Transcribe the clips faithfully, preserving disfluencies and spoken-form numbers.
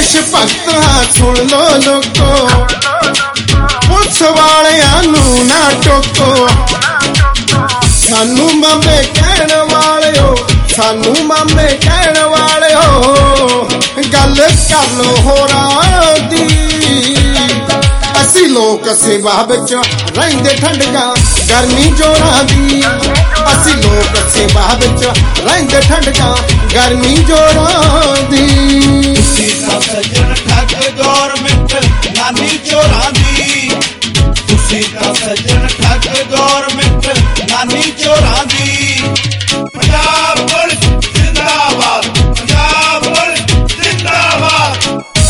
देश भगत सुन लो लोगो, पुलिस वालियां नू ना टोको। सानू मामे कहण वाले हो, सानू मामे कहण वाले हो, गल कर लो होरां दी। असी लोक सेवा विच रहिंदे ठंडगा गर्मी जोरां दी। असी लोक सेवा विच रहिंदे ठंडगा गर्मी जोरां दी। तुसी तां सज्जन ठग गौरमेंट नानी चोरां दी। तुसी तां सज्जन ठग गौरमेंट नानी चोरां दी। पंजाब पुलिस जिंदाबाद, पंजाब पुलिस जिंदाबाद।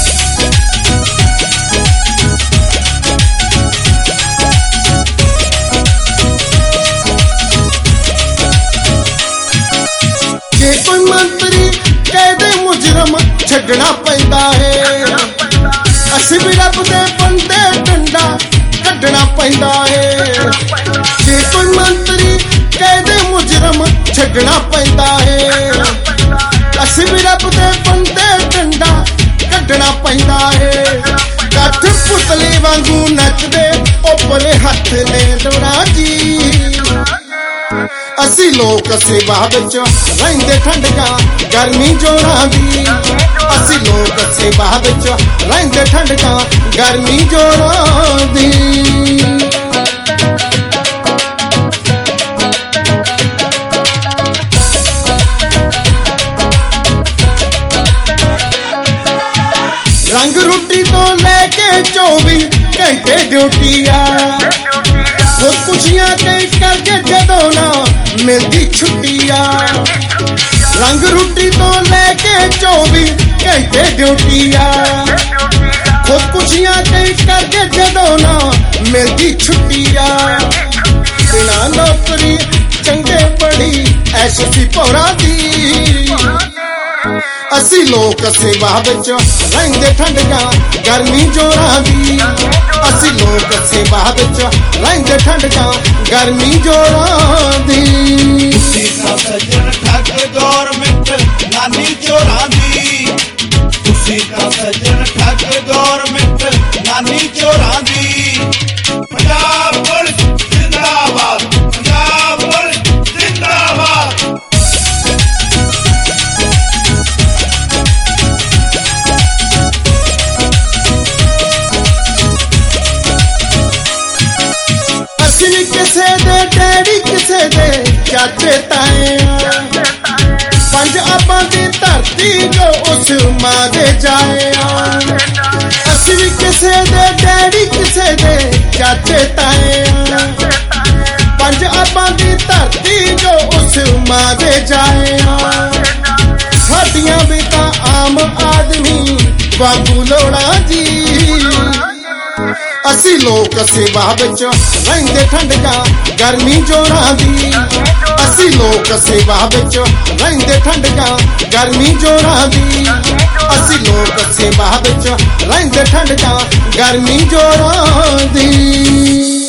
जे कोई मंत्री कह दे मुजरम छड्डना पैंदा है, असी भी रब दे बंदे डंडा कड्डना पैंदा है। जे कोई मंत्री कह दे मुजरम छड्डना पैंदा है, असी भी रब दे बंदे डंडा कड्डना पैंदा है। कठ पुतली वांगू नचदे ओपरे हथ ने डोरा जी। असी लोक सेवा विच रहिंदे ठंडगा गर्मी जोरां दी। असी लोक सेवा विच रहिंदे ठंडगा गर्मी जोरां दी। रंग रोटी तो लेके चौबी घंटे ड्यूटी आ, खुदकुशियां कई करके जदों ना मिलती छुट्टिया। रंग रोटी तो लेके चौबी घंटे ड्यूटी आ, खुदकुशियां कई करके जदों ना मिलती छुट्टिया। बिना नौकरी चंगे बड़ी ऐसी भौरा दी। असी लोक सेवा विच रहिंदे ठंडगा गर्मी जोरां दी। असी लोक सेवा विच रहिंदे ठंडगा गर्मी जोरां दी। तुसी तां सज्जन ठग गौरमेंट नानी चोरां दी। तुसी तां सज्जन ठग गौरमेंट नानी चोरां दी। पंजाब पुलिस जिंदाबाद, पंजाब पुलिस जिंदाबाद। असी किसे दे डैडी किसे दे चाचे ताए, पंज आबां दी धरती जो उस मां दे जाए। असी भी किसे दे डैडी किसे दे चाचे ताए, पंज आबां दी धरती जो उस मां दे जाए। साडियां भी तां आम आदमी वांगू लोड़ां जी। असी लोक सेवा विच रहिंदे ठंडगा गर्मी जोरां दी। असी लोक सेवा विच रहिंदे ठंडगा गर्मी जोरां दी। असी लोक सेवा विच रहिंदे ठंडगा गर्मी जोरां दी।